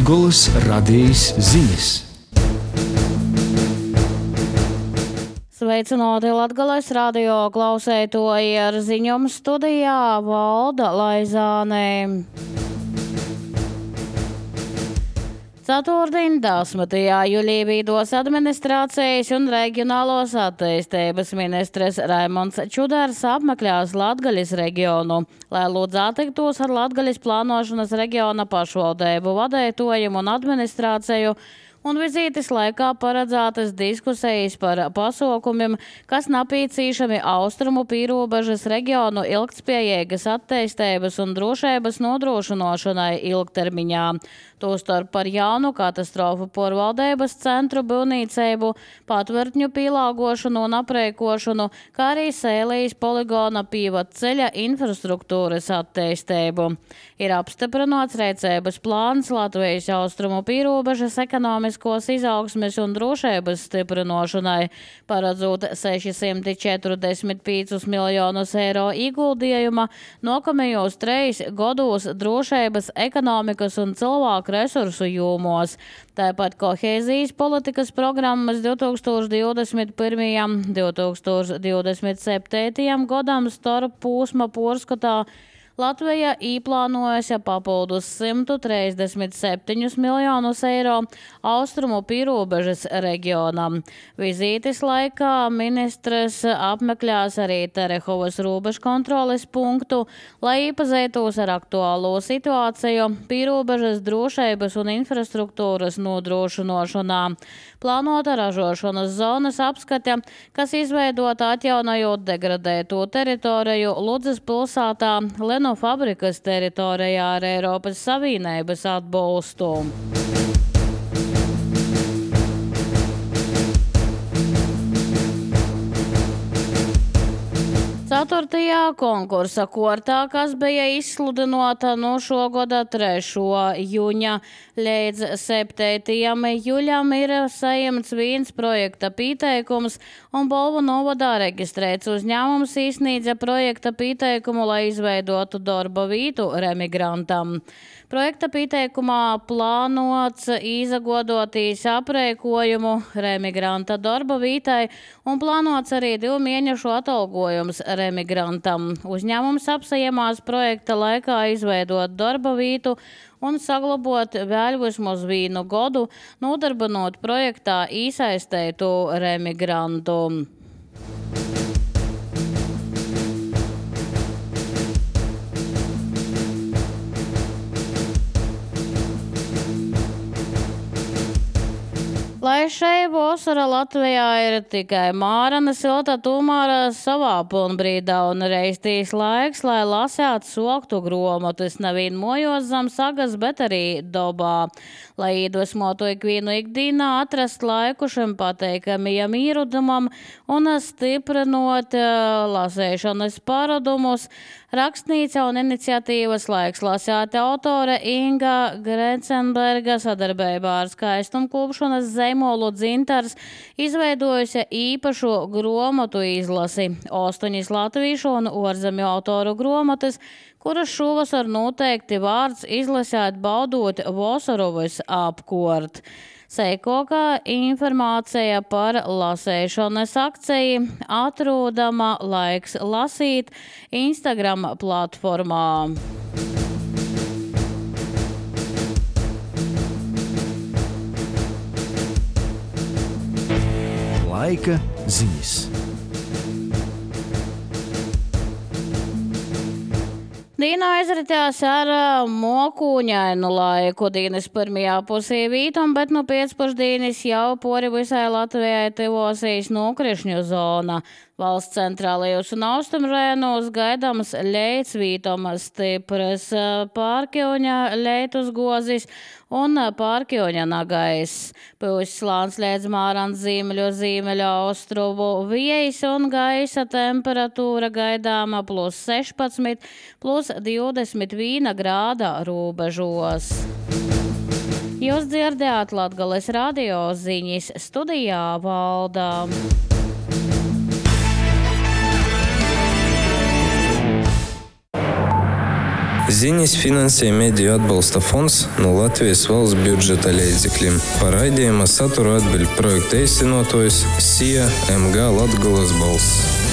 Latgoles radijas ziņas. Sveicināti Latgales radio klausētoji, ar ziņojumu studijā Valda Laizāne. Ceturtdien 10. jūlijā Vīdos administrācijas un reģionālos attīstības ministrs Raimonds Čudars apmeklējās Latgaļas reģionu, lai lūdzu attiktos ar Latgaļas plānošanas reģiona pašvaldību vadītājiem un administrāciju, un vizītes laikā paredzētas diskusijas par pasākumiem, kas nepieciešami austrumu pīrobežas reģionu ilgtspējīgas attīstības un drošības nodrošināšanai ilgtermiņā. Tostarp par jaunu katastrofu pārvaldības centru būvniecību, patvērtņu pielāgošanu un aprēkošanu, kā arī Sēlijas poligona pīvatceļa infrastruktūras attīstību. Ir apstiprināts rīcības plāns Latvijas austrumu pīrobežas ekonomiskos izaugsmes un drošības stiprināšanai, paredzot 645 miljonus eiro ieguldījuma nākamajos 3 gados drošības, ekonomikas un cilvēku resursu jomos. Tāpat kohēzijas politikas programmas 2021–2027 gadam starp posma porskatā Latvija īplānojas papildus 137 miljonus eiro austrumu pīrobežas reģionam. Vizītes laikā ministrs apmeklējās arī Terehovas robežkontroles punktu, lai iepazītos ar aktuālo situāciju pīrobežas drošības un infrastruktūras nodrošināšanā. Plānota ražošanas zonas apskate, kas izveidota atjaunojot degradēto teritoriju Ludzas pilsētā Leno fabrikas teritorijā ar Eiropas Savienības atbalstu. 4. konkursa kārtā, kas bija izsludināta no šogada 3. jūņa līdz 7. jūļam, ir saņemts viens projekta pieteikums, un Bolvu novadā reģistrēts uzņēmums izsniedza projekta pieteikumu, lai izveidotu darba vietu remigrantam. Projekta pieteikumā plānots izagodotīs aprēkojumu remigranta darba vītai un plānots arī 2 mēnešu atalgojums remigrantam. Uzņēmums apsajamās projekta laikā izveidot darba vītu un saglabot vēl vismaz 1 gadu, nodarbinot projektā iesaistētu remigrantu. Lai šai vasara Latvijā ir tikai mārana silta, tomēr savā pilnbrīdā un reiztīs laiks, lai lasētu soktu gromotus nevien mojos zem sagas, bet arī dobā. Lai iedvesmotu ikvienu ikdienā atrast laiku šim pateikamajam īrudumam un stiprinot lasēšanas paradumus, rakstnīca un iniciatīvas Laiks lasēt autore Inga Grencenberga sadarbībā ar skaistumklubšanas zīmolu Dzintars izveidojusi īpašu gromotu izlasi, 8 latviešu un ārzemju autoru gromotas, kuras šovasar noteikti vārds izlasēt baudot vasarovas apkort. Seikokā informācija par lasēšanas akciju atrodama Laiks lasīt Instagram platformā. Laika ziņas. Diena aizritās ar mokūņainu laiku dienas pirmajā pusē vītam, bet no pēcpusdienas jau pori visai Latvijai tivosīs nokrišņu zona. Valsts centrālajos un austrumrēnos gaidāms leits vītam stipras pārkjoņa leitus gozis un pārkjoņa nagais. Pūs slāns līdz mārans ziemeļu austrumu vējs un gaisa temperatūra gaidāma +16, +21 grāda robežos. Jūs dzirdējāt Latgales radio ziņas, studijā Valda. Ziņas finansē Mediju atbalsta fonds no Latvijas valsts budžeta līdzekļiem. Par raidījuma saturu atbild projekta īstenotājs SIA MG Latgulas balss.